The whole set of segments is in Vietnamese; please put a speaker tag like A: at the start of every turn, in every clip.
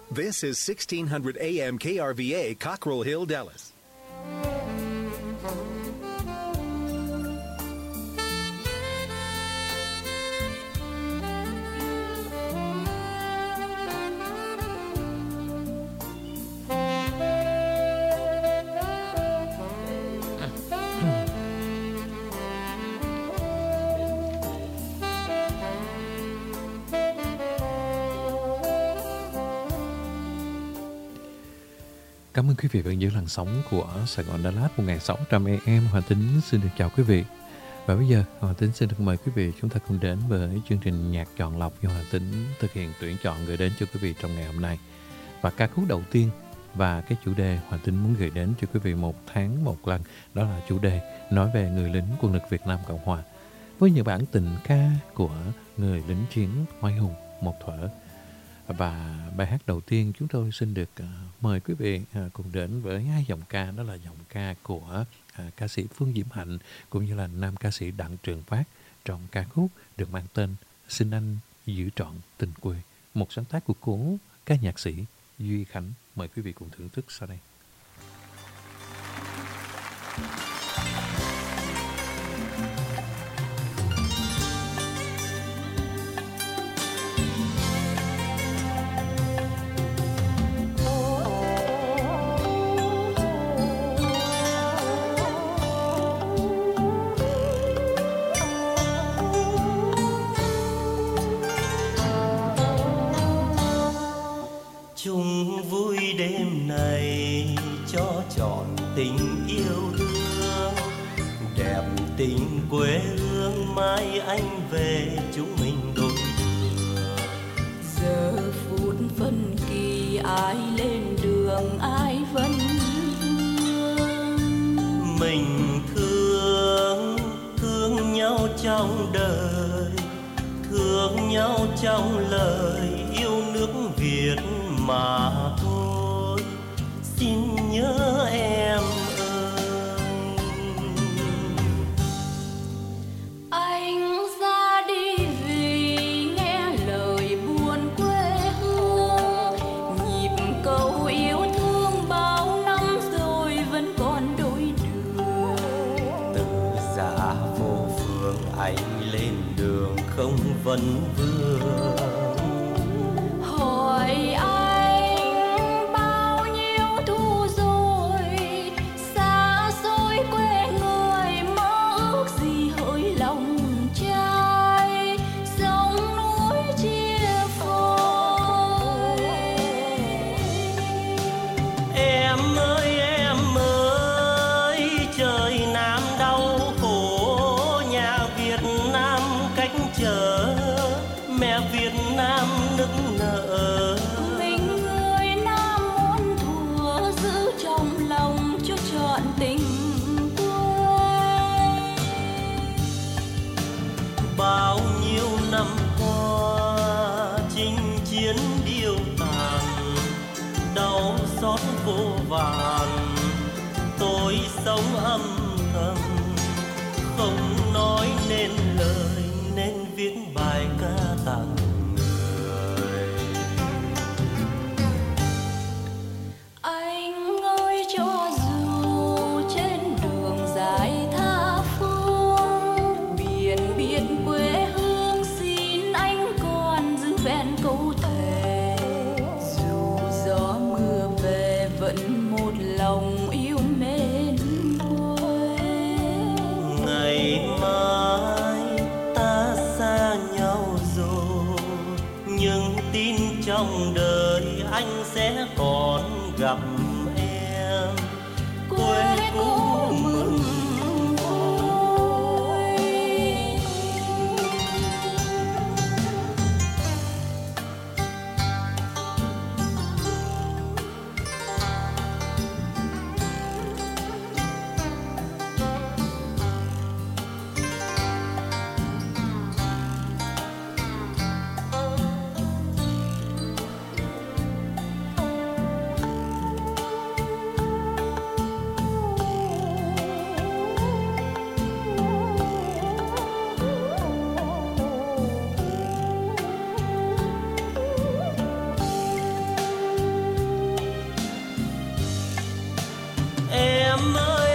A: This is 1600 AM KRVA, Cockrell Hill, Dallas.
B: Cảm ơn quý vị vẫn giữ làn sóng của Sài Gòn Đà Lạt 1600 AM. Hòa Tính xin được chào quý vị. Và bây giờ Hòa Tính xin được mời quý vị chúng ta cùng đến với chương trình nhạc chọn lọc do Hòa Tính thực hiện tuyển chọn gửi đến cho quý vị trong ngày hôm nay. Và ca khúc đầu tiên và cái chủ đề Hòa Tính muốn gửi đến cho quý vị một tháng một lần, đó là chủ đề nói về người lính quân lực Việt Nam Cộng Hòa, với những bản tình ca của người lính chiến oai hùng một thuở. Và bài hát đầu tiên chúng tôi xin được mời quý vị cùng đến với hai giọng ca, đó là giọng ca của ca sĩ Phương Diễm Hạnh cũng như là nam ca sĩ Đặng Trường Phát trong ca khúc được mang tên Xin Anh Giữ Trọn Tình Quê, một sáng tác của cố ca nhạc sĩ Duy Khánh. Mời quý vị cùng thưởng thức sau đây.
C: Chung vui đêm này cho trọn tình yêu thương, đẹp tình quê hương mai anh về chúng mình đôi đường.
D: Giờ phút phân kỳ ai lên đường ai vẫn thương.
C: Mình thương nhau trong đời, thương nhau trong lời yêu nước Việt mà thôi. Xin nhớ em ơi.
D: Anh ra đi vì nghe lời buồn quê hương, nhịp cầu yêu thương bao năm rồi vẫn còn đôi đường.
C: Từ giã vô phương anh lên đường không vấn vương.
D: Hỏi anh bao nhiêu thu rồi, xa xôi quê người mơ ước gì hỡi lòng trai, sông núi chia phôi.
C: Em ơi trời Nam đau khổ, nhà Việt Nam cách trở, mẹ Việt Nam nức nở.
D: Mình người Nam muốn thua giữ trong lòng cho trọn tình quê.
C: Bao nhiêu năm qua chinh chiến điêu tàn, đau xót vô vàn, tôi sống âm thầm không nói nên lời, nên viết bài ca tặng người.
D: Anh ơi cho dù trên đường dài tha phương, biển biệt quê hương xin anh còn giữ vẹn câu thề. Dù gió mưa về vẫn một lòng yêu mến quê.
C: Ngày mai ta xa nhau rồi, nhưng tin trong đời anh sẽ còn gặp em. Quê cũ mừng vui. Em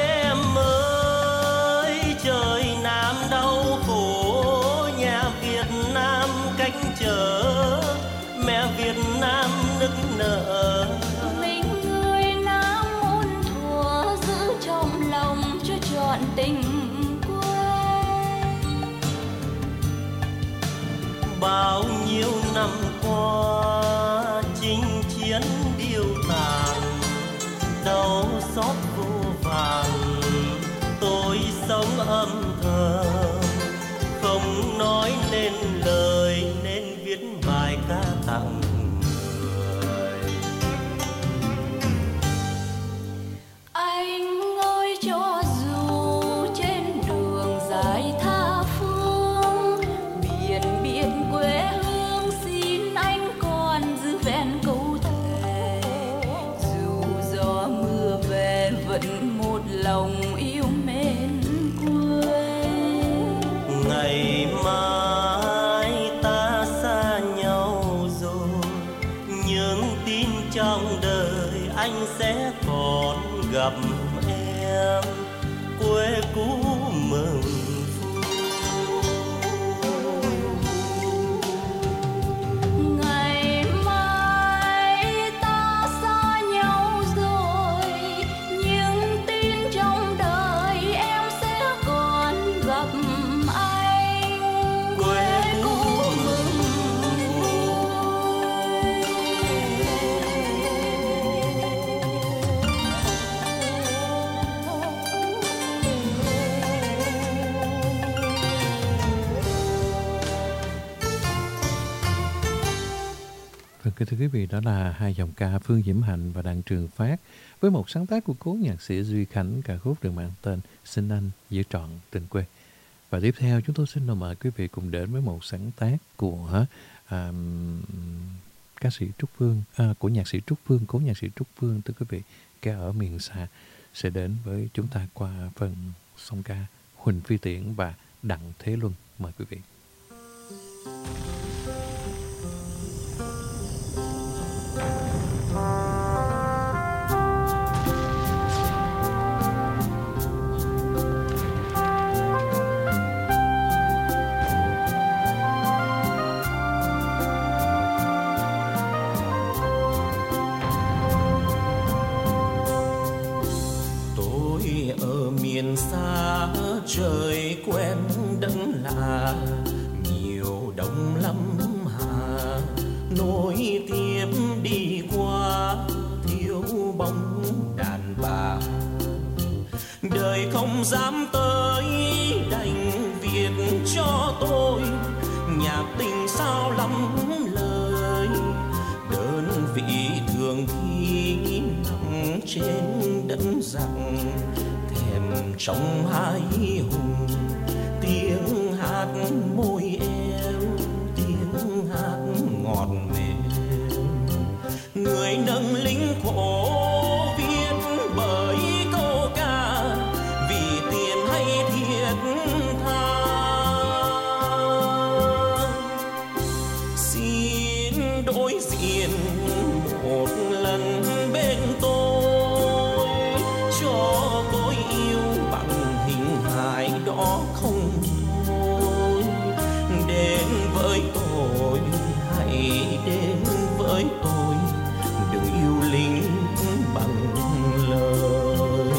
C: ơi, trời Nam đau khổ, nhà Việt Nam cách trở, mẹ Việt Nam nức nở.
D: Mình người Nam muôn thuở giữ trong lòng cho trọn tình quê.
C: Bao nhiêu năm qua chinh chiến điêu tàn, đau xót vô vàn, tôi sống âm thầm không nói nên lời, nên viết bài ca tặng người.
D: Anh ơi, cho dù trên đường dài tha phương, biển biệt quê hương, xin anh còn giữ vẹn câu thề. Dù gió mưa về vẫn một lòng yêu mến quê.
C: Ngày mai ta xa nhau rồi, nhưng tin trong đời anh sẽ còn gặp em, quê cũ mừng
D: Ngày mai ta xa nhau rồi, nhưng tin trong đời em sẽ còn gặp anh, quê cũ mừng
B: Vâng, kính thưa quý vị, đó là hai dòng ca Phương Diễm Hạnh và Đặng Trường Phát với một sáng tác của cố nhạc sĩ Duy Khánh, ca khúc được mang tên Xin Anh Giữ Trọn Tình Quê. Và tiếp theo chúng tôi xin mời quý vị cùng đến với một sáng tác của ca sĩ Trúc Phương, của nhạc sĩ Trúc Phương, cố nhạc sĩ Trúc Phương, thưa quý vị, ca ở miền xa, sẽ đến với chúng ta qua phần song ca Huỳnh Phi Tiễn và Đặng Thế Luân. Mời quý vị.
C: Tôi ở miền xa, trời quen đất lạ, nhiều đông lắm hà, nối tiếp đi qua thiếu bóng đàn bà. Đời không dám tới đành viết cho tôi nhạc tình sao lắm lời, đơn vị thường khi nằm trên đất giặc, thèm trong hai hùng tiếng hát môi em, tiếng hát ngọt mềm. Người nâng lính khổ viết bởi câu ca, vì tiền hay thiệt tha. Xin đối diện một lần bên tôi, cho tôi yêu bằng hình hài đó không thôi. Đến với tôi, hãy đến với tôi, đừng yêu lính bằng lời.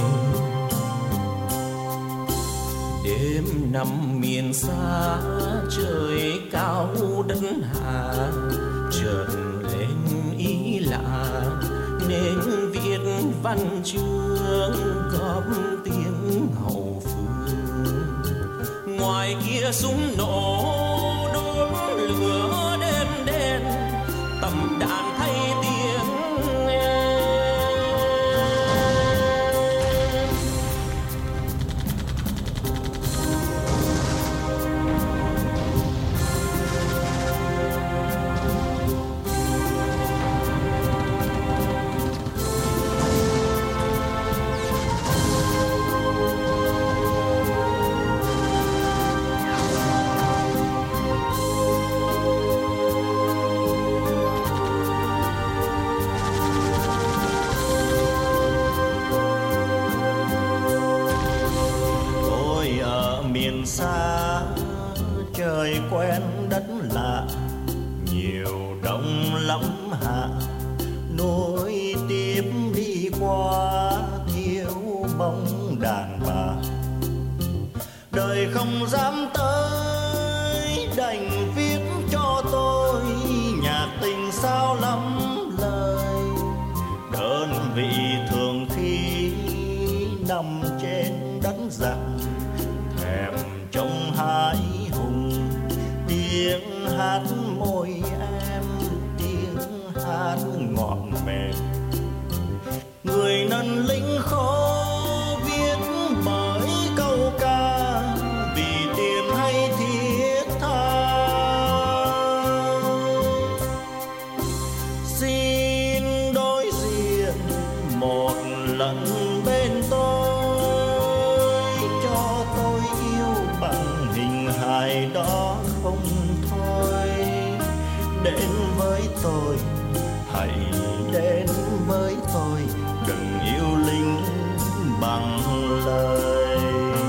C: Đêm nằm miền xa, trời cao đất hạ, chợt lên ý lạ nên viết văn chương góp tiếng hậu phương. Ngoài kia súng nổ đốt lửa đêm đen, tầm đàn thay tiếng em. nhiều đông lắm hạ, nối tiếp đi qua thiếu bóng đàn bà. Đời không dám tới đành viết cho tôi nhạc tình sao lắm lời. Đơn vị thường khi nằm trên đất dặn, thèm trông hái hùng. Tiếng hát môi em, tiếng hát ngọt mềm. Người nân lính khó viết bởi câu ca, vì tiền hay thiết tha. Xin đối diện một lần bên tôi, cho tôi yêu bằng hình hài đó không thôi. Đến với tôi, hãy đến với tôi, đừng yêu lính bằng lời.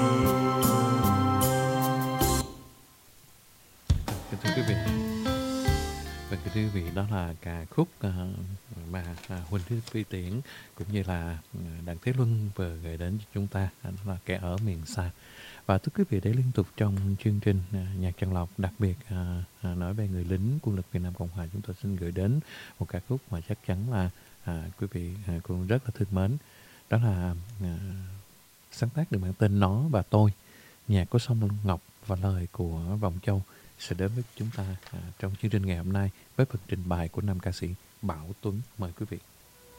B: Kính thưa quý vị, và kính thưa quý vị, đó là ca khúc mà Huỳnh Thúc Vy Tiễn cũng như là Đặng Thế Luân vừa gửi đến cho chúng ta, đó là Kẻ Ở Miền Xa. Và thưa quý vị, để liên tục trong chương trình Nhạc Chọn Lọc, đặc biệt nói về người lính quân lực Việt Nam Cộng Hòa, chúng tôi xin gửi đến một ca khúc mà chắc chắn là quý vị cũng rất là thương mến. Đó là sáng tác được mang tên Nó và Tôi, nhạc của Song Ngọc và lời của Vọng Châu sẽ đến với chúng ta trong chương trình ngày hôm nay với phần trình bày của nam ca sĩ Bảo Tuấn. Mời quý vị.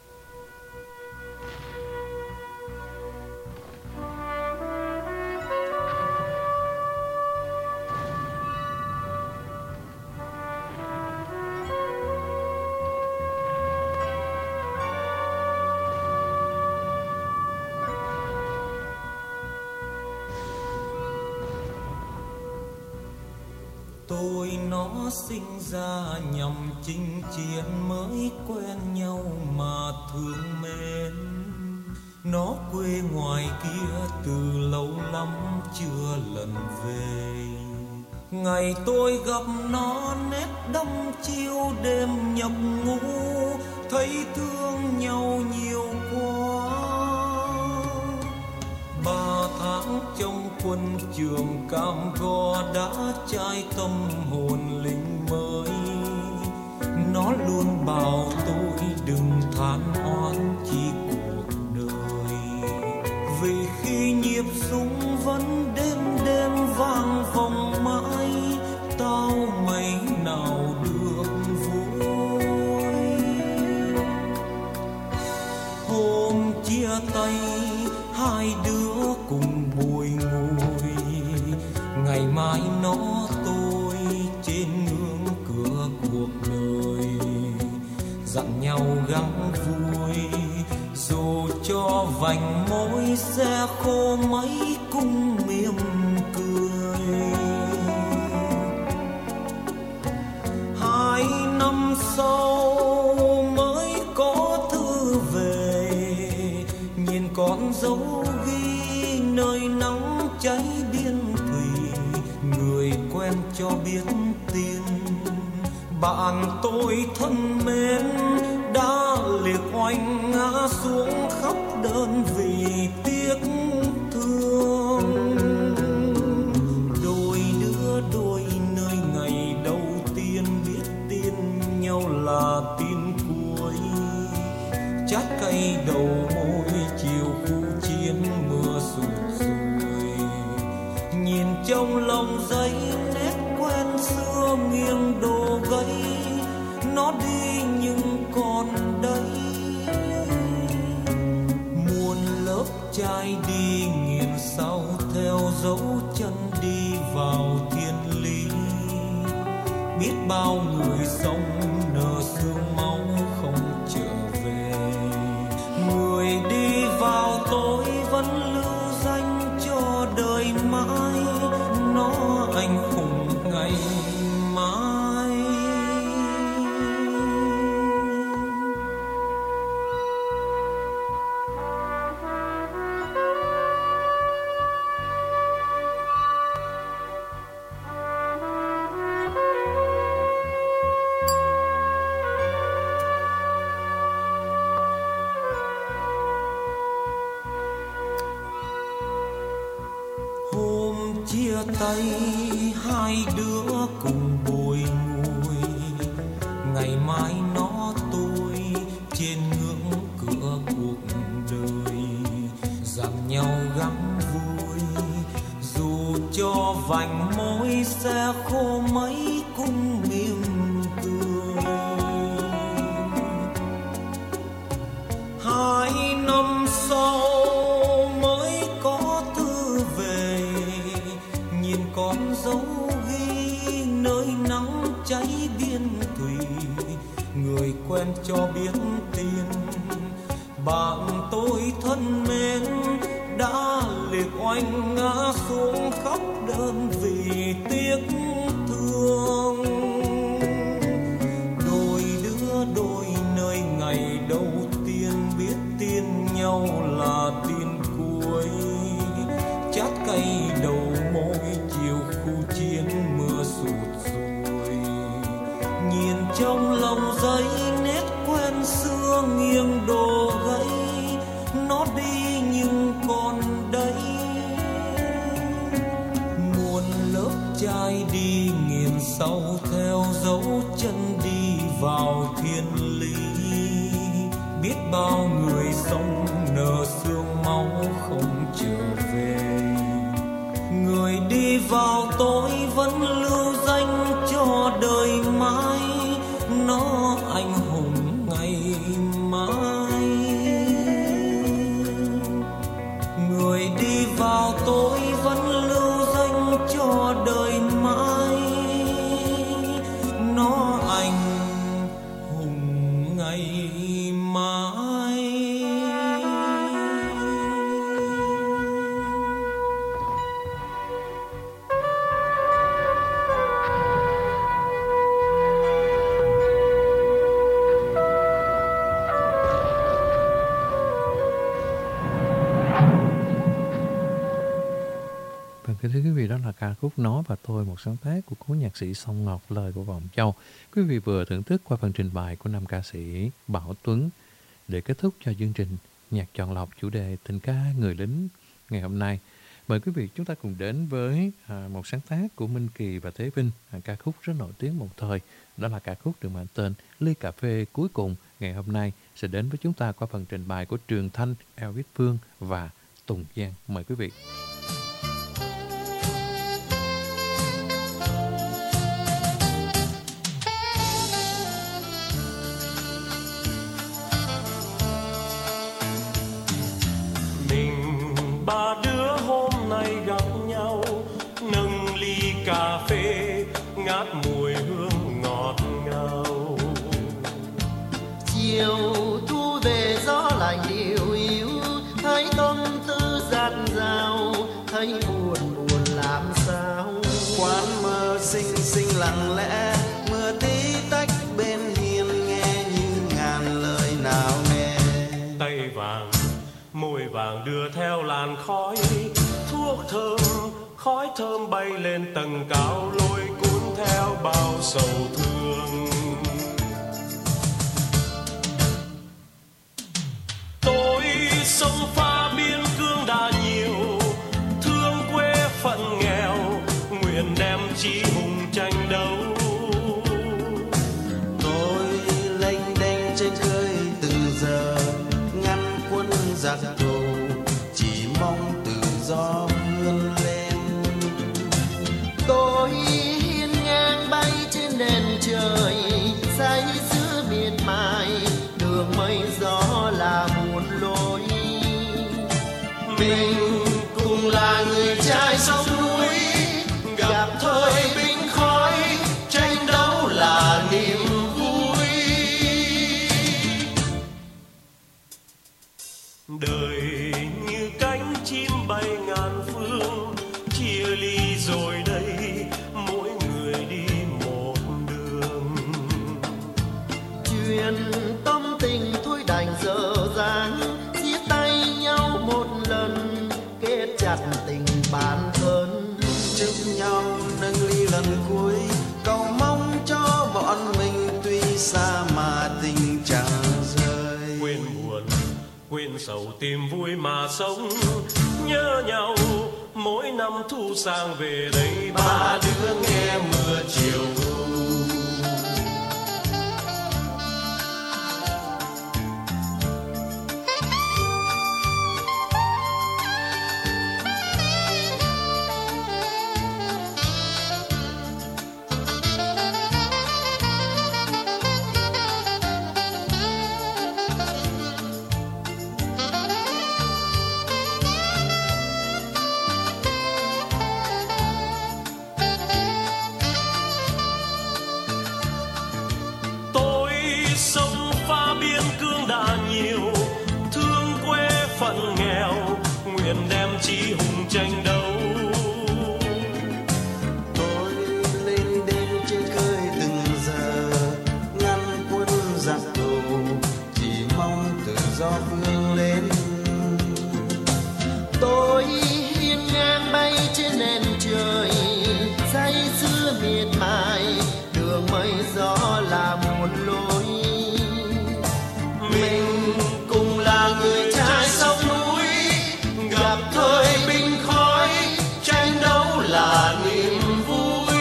E: Tôi nó sinh ra nhằm chinh chiến, mới quen nhau mà thương mến. Nó quê ngoài kia từ lâu lắm chưa lần về. Ngày tôi gặp nó nét đăm chiêu đêm nhập ngũ, thấy thương nhau nhiều quá. 3 tháng trong quân trường cam go đã chai tâm hồn lính mới. Nó luôn bảo tôi đừng than oán chi cuộc đời, vì khi nhịp súng vẫn đêm đêm vang vòng mãi, tao mấy nào được vui. Hôm chia tay hai đứa cùng bùi ngùi, ngày mai nó tôi trên ngưỡng cửa cuộc đời. Dặn nhau gắng vui, dù cho vành môi sẽ khô mấy cũng mỉm cười. 2 năm sau mới có thư về, nhìn con dấu ghi nơi nắng cháy biên thùy. Người quen cho biết tin, bạn tôi thân mến đã liệt oanh ngã xuống khóc đơn vì tiếc thương. Đôi đứa đôi nơi ngày đầu tiên biết tin nhau là tin cuối. Chát cay đầu môi chiều khu chiến mưa sụt sùi. Nhìn trong lòng giấy nét quen xưa nghiêng đồ gãy. Nó đi nhưng còn đây, muôn lớp trai đi nghiền sau theo dấu chân đi vào thiên lý. Biết bao người sống nở sương máu không trở về, người tay hai đứa cùng bồi ngùi, ngày mai nó tôi trên ngưỡng cửa cuộc đời, dặn nhau gắng vui dù cho vành môi sẽ khô mấy cũng mỉm cười. 2 năm sau mới có thư về, nhìn con dấu ghi nơi nắng cháy biên thủy, người quen cho biết tin bạn tôi thân mến đã liệt oanh ngã xuống khóc đơn vì tiếc thương. Đôi đứa đôi nơi ngày đầu tiên biết tin nhau là tin cuối, chát cay đầu môi chiều khu chiến mưa sụt sùi, nhìn trong lòng giấy nét quen xưa nghiêng đổ gãy, nó đi nhưng còn đây. Muôn lớp trai đi nghiền sau theo dấu chân đi vào thiên lý, biết bao người sống nợ xương máu không trở về. Người đi vào tối vẫn lưu danh cho đời mai, nó anh hùng ngày mai. Người đi vào tối vẫn lưu danh cho đời mai, nó anh hùng ngày mai.
B: Kính thưa quý vị, đó là ca khúc Nó và Tôi, một sáng tác của cố nhạc sĩ Song Ngọc, lời của Vọng Châu. Quý vị vừa thưởng thức qua phần trình bày của nam ca sĩ Bảo Tuấn. Để kết thúc cho chương trình Nhạc Chọn Lọc chủ đề tình ca người lính ngày hôm nay, mời quý vị chúng ta cùng đến với một sáng tác của Minh Kỳ và Thế Vinh, ca khúc rất nổi tiếng một thời. Đó là ca khúc được mang tên Ly Cà Phê Cuối Cùng ngày hôm nay sẽ đến với chúng ta qua phần trình bày của Trường Thanh, Elvis Phương và Tùng Giang. Mời quý vị.
C: Ba đứa hôm nay gặp nhau, nâng ly cà phê ngát mùi hương ngọt ngào.
F: Chiều thu về gió lạnh điệu yếu, thấy tâm tư dạt dào, thấy buồn buồn làm sao.
G: Quán mơ xinh xinh lặng lẽ, mưa tí tách bên hiên nghe như ngàn lời nào nghe.
C: Tay vàng môi vàng đưa theo làn khói thuốc thơm, khói thơm bay lên tầng cao, lôi cuốn theo bao sầu thương. Tôi sông pha biên cương đã nhiều, thương quê phận nghèo, nguyện đem chí hùng tranh đấu.
G: Tôi lênh đênh trên khơi từng giờ, ngăn quân giặc thù, chỉ mong tự do vươn lên.
F: Tôi hiên ngang bay trên nền trời, say sưa miệt mài, đường mây gió là buồn lối.
G: Mình cùng là người trai sông núi, gặp thời binh khói, tranh đấu là niềm vui.
C: Đời như cánh chim bay ngàn phương, chia ly rồi đây mỗi người đi một đường.
F: Chuyện tâm tình thôi đành dở dang, chia tay nhau một lần, kết chặt tình bạn thân.
G: Chúc nhau nâng ly lần cuối, cầu mong cho bọn mình tuy xa mà tình chẳng rời.
C: Quên buồn quên sầu tìm vui mà sống, nhớ nhau mỗi năm thu sang về đây ba đứa nghe mưa chiều thu. Chí hùng tranh đấu.
G: Tôi lên đên trên khơi từng giờ ngăn quân giặc thù, chỉ mong tự do vươn lên. Tôi hiên ngang bay trên nền trời, say sưa miệt mài, đường mây gió là một lối. Mình cùng là người trai sông núi, gặp thời binh khói, tranh đấu là niềm vui.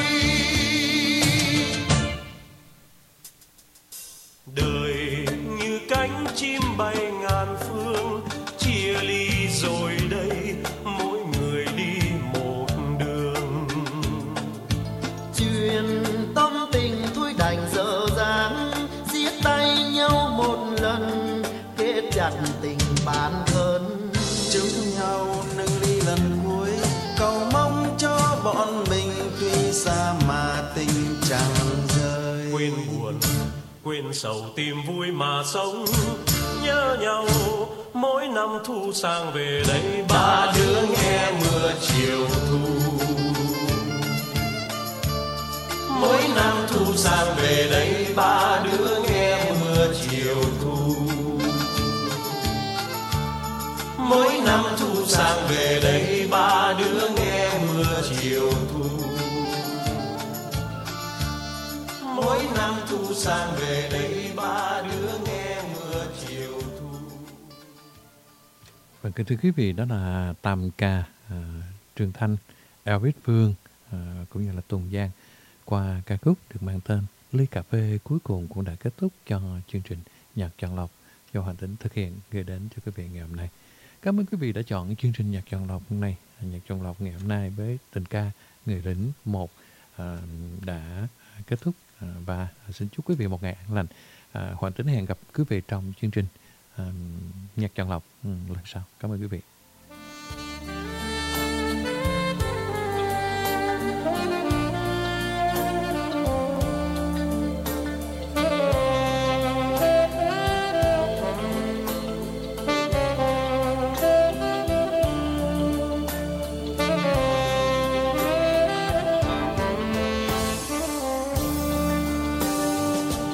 C: Đời như cánh chim bay ngàn phương, chia ly rồi đây mỗi người đi một đường.
G: Chuyện tâm tình thôi đành dở dáng, giết tay nhau một lần, kết chặt tình bạn thân. Chúng nhau nâng ly lần cuối, cầu mong cho bọn mình tuy xa mà tình chẳng rời.
C: Quên buồn, quên sầu tìm vui mà sống, nhớ nhau mỗi năm thu sang về đây
G: Ba đứa nghe mưa chiều thu.
C: mỗi năm thu sang về đây ba đứa nghe mưa chiều thu. Mỗi năm thu sang về đây ba đứa nghe mưa chiều thu. Mỗi năm thu sang về đây ba đứa nghe mưa chiều thu.
B: Và kính thưa quý vị, đó là tam ca Trương Thanh, Elvis Phương cũng như là Tùng Giang qua ca khúc được mang tên Ly Cà Phê cuối cùng cũng đã kết thúc cho chương trình Nhạc Chọn Lọc do Hoàng Tính thực hiện gửi đến cho quý vị ngày hôm nay. Cảm ơn quý vị đã chọn chương trình Nhạc Chọn Lọc hôm nay. Nhạc Chọn Lọc ngày hôm nay với tình ca Người Lính 1 đã kết thúc và xin chúc quý vị một ngày an lành. Hoàng Tính hẹn gặp quý vị trong chương trình Nhạc Chọn Lọc lần sau. Cảm ơn quý vị.